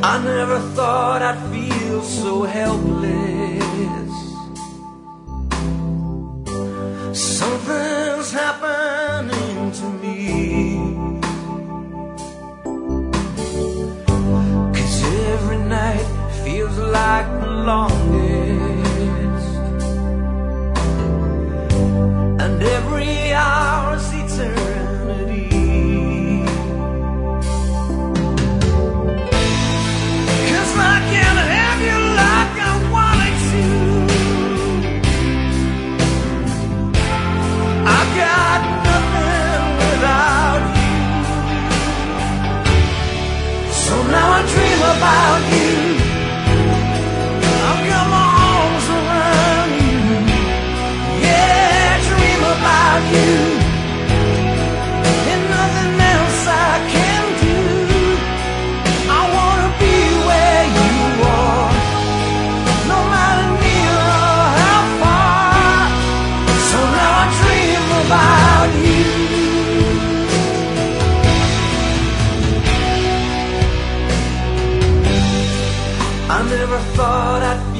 I never thought I'd feel so helpless. Something's happening to me, 'cause every night feels like the longest, and every hour's eternity. 'Cause I can't have you like I wanted to. I got nothing without you. So now I dream about you. I've got my arms around you. Yeah, dream about you. And nothing else I can do. I wanna be where you are, no matter near or how far. So now I dream about you. I never thought I'd